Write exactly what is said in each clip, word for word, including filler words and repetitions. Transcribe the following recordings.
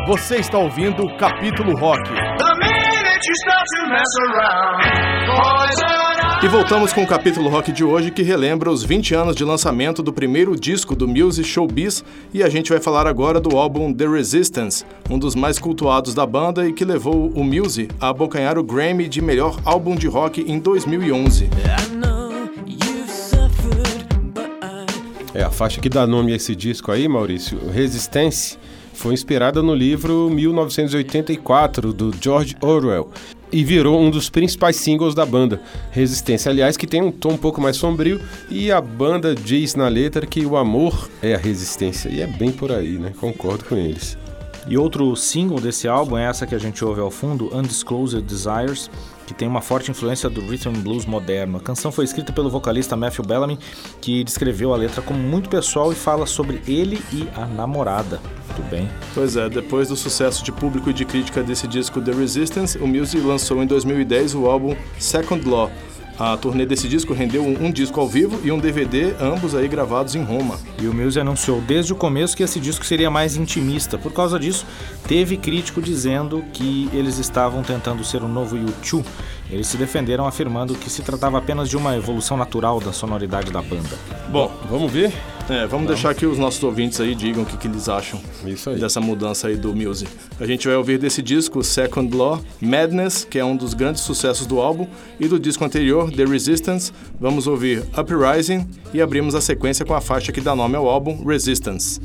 Você está ouvindo o Capítulo Rock. E voltamos com o Capítulo Rock de hoje, que relembra os vinte anos de lançamento do primeiro disco do Muse, Showbiz, e a gente vai falar agora do álbum The Resistance, um dos mais cultuados da banda e que levou o Muse a abocanhar o Grammy de melhor álbum de rock em dois mil e onze. É, a faixa que dá nome a esse disco aí, Maurício, Resistance, foi inspirada no livro mil novecentos e oitenta e quatro, do George Orwell, e virou um dos principais singles da banda. Resistência, aliás, que tem um tom um pouco mais sombrio, e a banda diz na letra que o amor é a resistência, e é bem por aí, né? Concordo com eles. E outro single desse álbum é essa que a gente ouve ao fundo, Undisclosed Desires, que tem uma forte influência do rhythm and blues moderno. A canção foi escrita pelo vocalista Matthew Bellamy, que descreveu a letra como muito pessoal e fala sobre ele e a namorada. Muito bem. Pois é, depois do sucesso de público e de crítica desse disco The Resistance, o Muse lançou em dois mil e dez o álbum Second Law. A turnê desse disco rendeu um, um disco ao vivo e um D V D, ambos aí gravados em Roma. E o Muse anunciou desde o começo que esse disco seria mais intimista. Por causa disso, teve crítico dizendo que eles estavam tentando ser um novo U dois. Eles se defenderam afirmando que se tratava apenas de uma evolução natural da sonoridade da banda. Bom, vamos ver? É, vamos então deixar que os nossos ouvintes aí digam o que, que eles acham Isso aí. dessa mudança aí do Muse. A gente vai ouvir desse disco Second Law, Madness, que é um dos grandes sucessos do álbum, e do disco anterior, The Resistance, vamos ouvir Uprising e abrimos a sequência com a faixa que dá nome ao álbum, Resistance.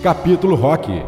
Capítulo Rock.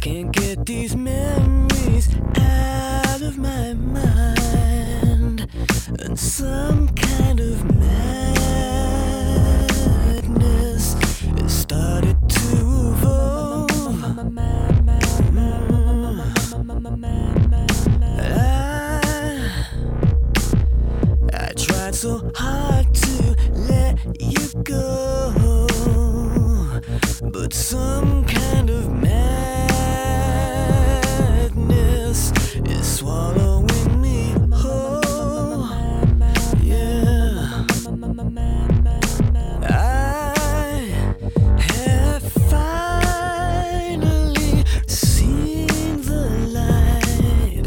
Can't get these memories out of my mind, and some kind of madness has started to evolve. I, I tried so hard to let you go, but some kind of madness is swallowing me whole. Yeah, I have finally seen the light,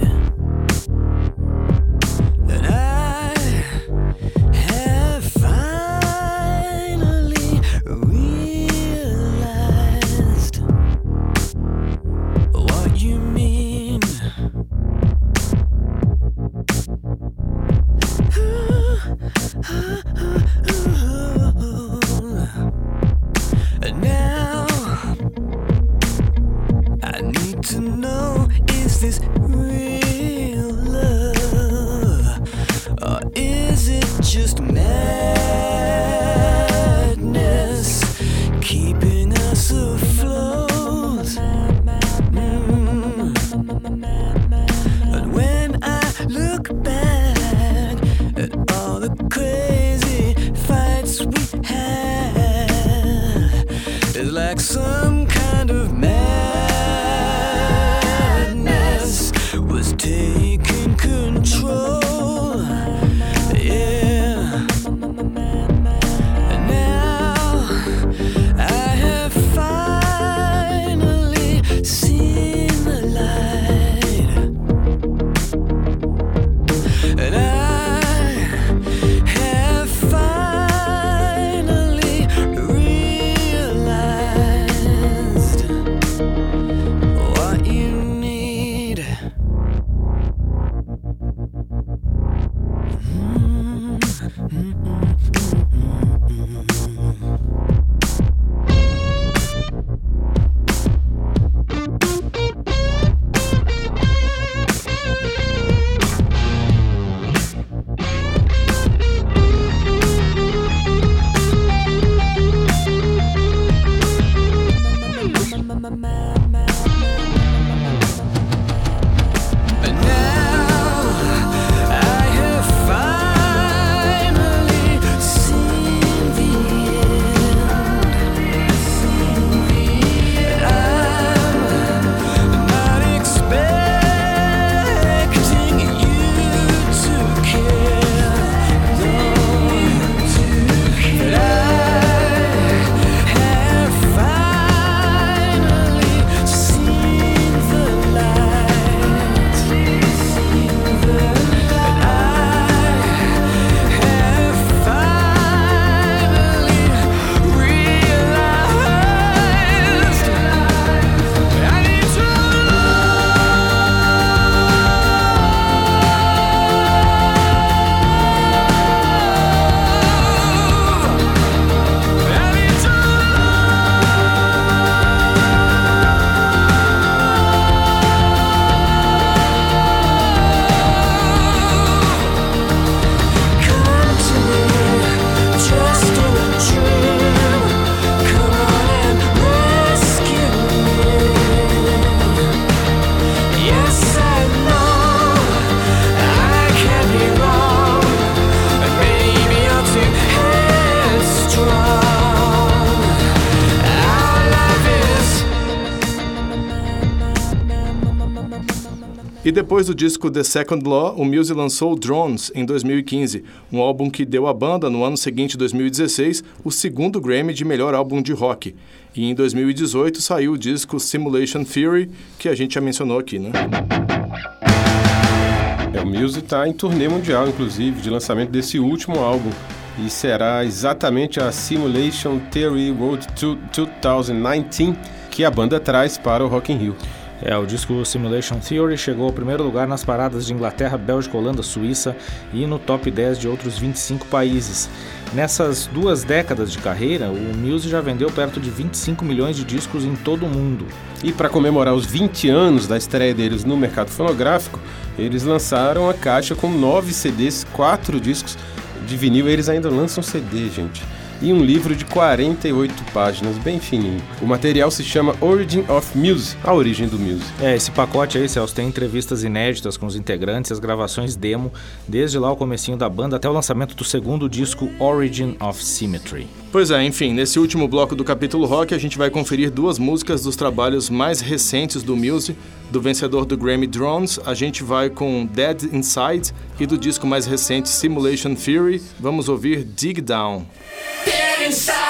and I have finally realized what you mean. And now I need to know, is this real love, or is it just madness keeping us afloat? Mm. And when I look back at all the crazy fights we had, it's like some kind of madness was taking control. Yeah. And now I have finally seen the light, and I have finally realized what you need. And now I have finally seen the end. I'm not expecting you to care, no. But I have finally seen the light, and I have finally realized I need to love. I need to come to me, just in a dream. Come on and rescue me. Yes, I know I can be wrong, and maybe I'm too headstrong. Our love is. E depois do disco The Second Law, o Muse lançou Drones em dois mil e quinze, um álbum que deu à banda, no ano seguinte, dois mil e dezesseis, o segundo Grammy de melhor álbum de rock. E em dois mil e dezoito saiu o disco Simulation Theory, que a gente já mencionou aqui, né? É, o Muse está em turnê mundial, inclusive, de lançamento desse último álbum. E será exatamente a Simulation Theory World dois mil e dezenove que a banda traz para o Rock in Rio. É, o disco Simulation Theory chegou ao primeiro lugar nas paradas de Inglaterra, Bélgica, Holanda, Suíça e no top dez de outros vinte e cinco países. Nessas duas décadas de carreira, o Muse já vendeu perto de vinte e cinco milhões de discos em todo o mundo. E para comemorar os vinte anos da estreia deles no mercado fonográfico, eles lançaram a caixa com nove C Ds, quatro discos de vinil. Eles ainda lançam C D, gente. E um livro de quarenta e oito páginas, bem fininho. O material se chama Origin of Muse, a origem do Muse. É, esse pacote aí, Celso, tem entrevistas inéditas com os integrantes, as gravações demo, desde lá o comecinho da banda até o lançamento do segundo disco Origin of Symmetry. Pois é, enfim, nesse último bloco do capítulo rock a gente vai conferir duas músicas dos trabalhos mais recentes do Muse, do vencedor do Grammy Drones. A gente vai com Dead Inside e do disco mais recente Simulation Theory. Vamos ouvir Dig Down. Dead inside.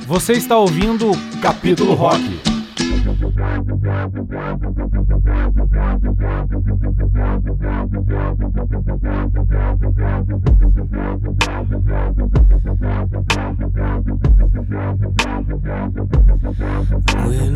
Você está ouvindo Capítulo Rock. When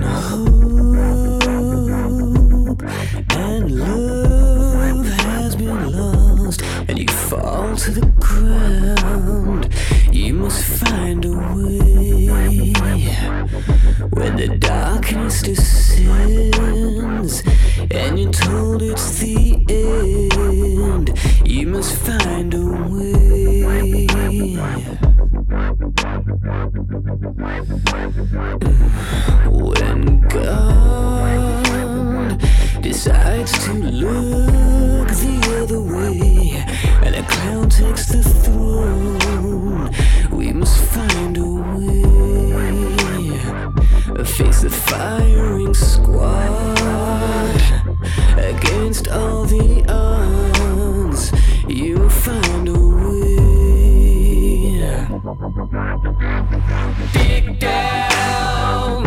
hope and love has been lost and you fall to the ground, you must find a way. When the darkness descends and you're told it's the end, you must find a way. When God decides to look the other way and a clown takes the throne, we must find a way. Face the firing squad against all the odds, you'll find a way. Dig down,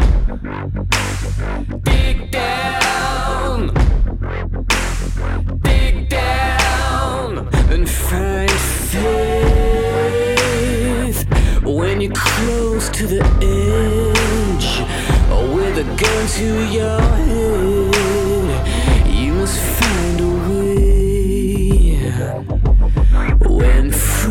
dig down, dig down, and find faith when you're close to the edge, or with a gun to your head. You must find a way. When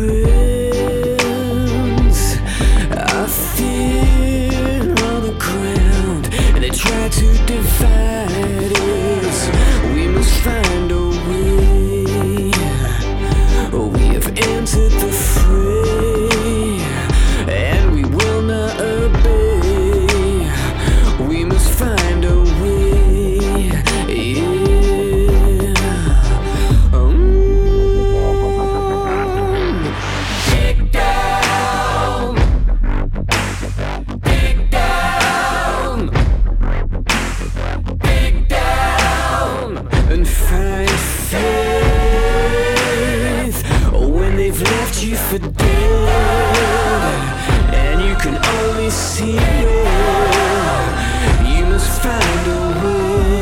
friends are thin on the ground and they try to divide us, we must find a way. We have entered the fray and we will not obey. We must find a way. Yeah. Mm. Dig down, dig down, dig down, and find faith when they've left you for dead, and you can only see red. You must find a way.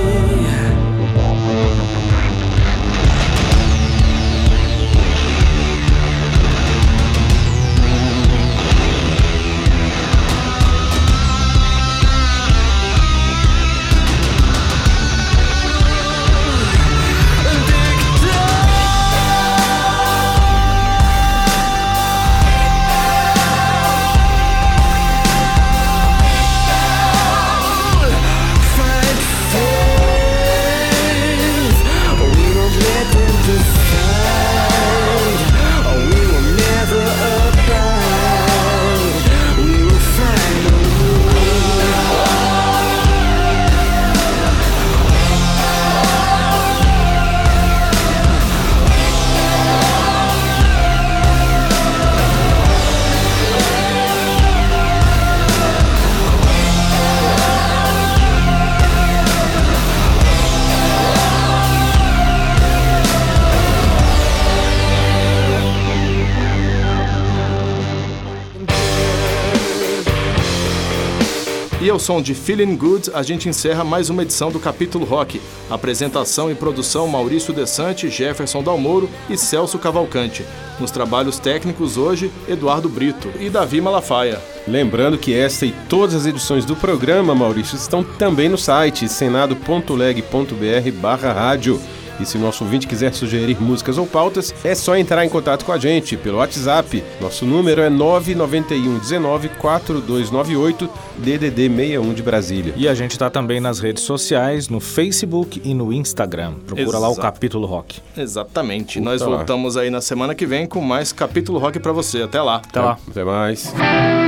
E ao som de Feeling Good, a gente encerra mais uma edição do Capítulo Rock. Apresentação e produção Maurício Desante, Jefferson Dalmoro e Celso Cavalcante. Nos trabalhos técnicos hoje, Eduardo Brito e Davi Malafaia. Lembrando que esta e todas as edições do programa, Maurício, estão também no site senado ponto leg ponto br barra rádio. E se nosso ouvinte quiser sugerir músicas ou pautas, é só entrar em contato com a gente pelo WhatsApp. Nosso número é nove nove um um nove quatro dois nove oito, D D D sessenta e um de Brasília. E a gente está também nas redes sociais, no Facebook e no Instagram. Procura Exato. Lá o Capítulo Rock. Exatamente. Puta Nós lá. voltamos aí na semana que vem com mais Capítulo Rock pra você. Até lá. Até lá. Até mais.